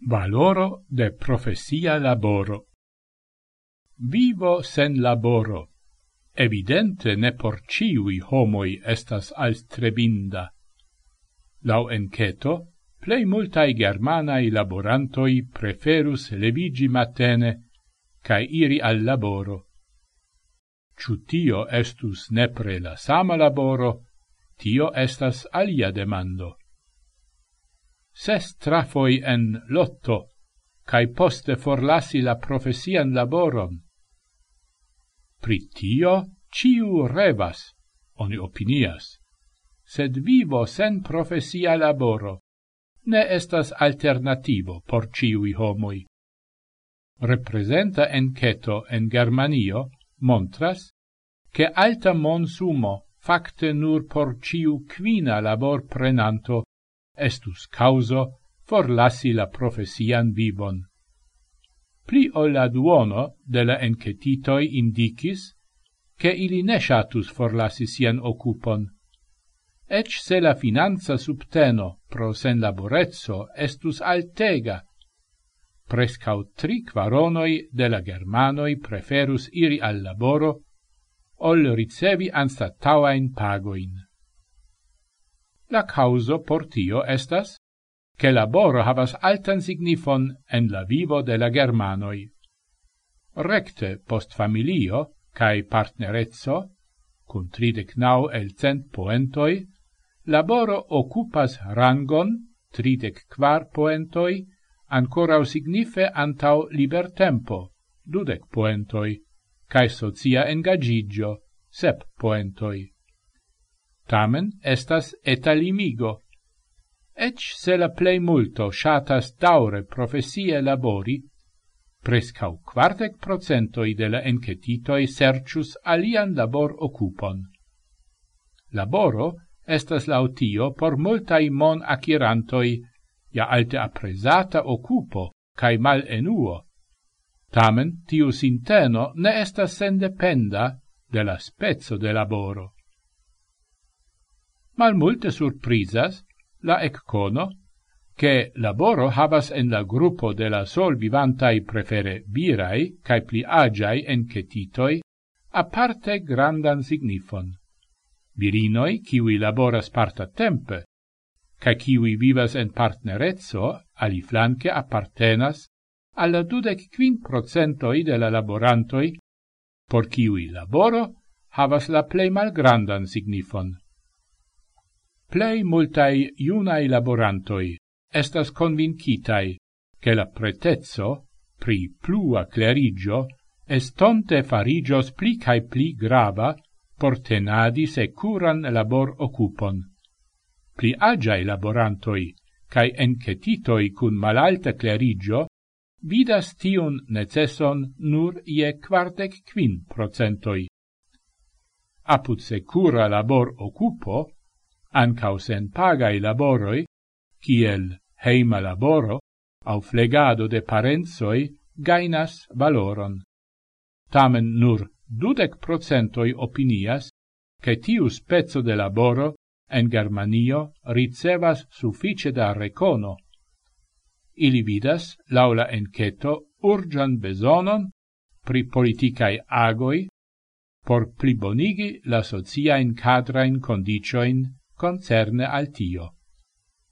Valoro de profesia laboro. Vivo sen laboro. Evidente ne por ciui homoi estas alstrebinda. Lau enqueto, plei multai germanai laborantoi preferus levigi matene cae iri al laboro. Ciu tio estus nepre la sama laboro, tio estas alia demando. Ses trafoi en lotto, cae poste forlasi la profesian laboron. Pri tio ciu revas, oni opinias, sed vivo sen profesia laboro ne estas alternativo por ciui homoi. Representa enqueto en Germanio montras che alta monsumo facte nur por ciu quina labor prenanto estus causo forlasi la profesian vivon. Pli ol la duono de la enquetitoi indicis che ili ne shatus forlasi sian occupon. Ec se la finanza subteno pro sen laborezzo estus altega, prescau 3/4 de la germanoi preferus iri al laboro ol ricevi anstatauain pagoin. La causo por tio estas che laboro havas altan signifon en la vivo de la germanoi. Recte post familio cae partnerezzo, cum 39 el 100 poentoi, laboro occupas rangon 34 poentoi, ancorau signife antau libertempo 20 poentoi, cae socia engagigio 7 poentoi. Tamen estas eta limigo. Ec se la plei multo shatas daure profesie labori, prescau 40% de la enquetitoi sercius alian labor occupon. Laboro estas lautio por multai mon acquirantoi ja alte appresata occupo cae mal enuo. Tamen tiu sinteno ne estas sendependa de la spezzo de laboro. Mal multe surprisas la eccono che laboro havas en la gruppo de la sol vivantai prefere virai cae pli agiai enquetitoi aparte grandan signifon. Virinoi, kiwi laboras parta tempe, cae kiwi vivas en partnerezzo, aliflanque appartenas alla 25% de la laborantoi, por kiwi laboro havas la plei malgrandan signifon. Plei multai iunai laborantoi estas convincitai che la pretezzo pri plua clerigio estonte farigios pli cae pli grava por tenadi securan labor occupon. Pli agiai laborantoi cae enquetitoi cun malalta clerigio vidas tiun necesson nur ie 45%. Apud secura labor occupo, ancau sen pagai laboroi, kiel heima laboro, au flegado de parenzoi, gainas valoron. Tamen nur 20% opinias che tiu spezzo de laboro en Germanio ricevas suffice da recono. Ili vidas, laula enqueto, urgian besonon pri politicae agoi por plibonigi la sociain cadrain condicioin concerne al tio.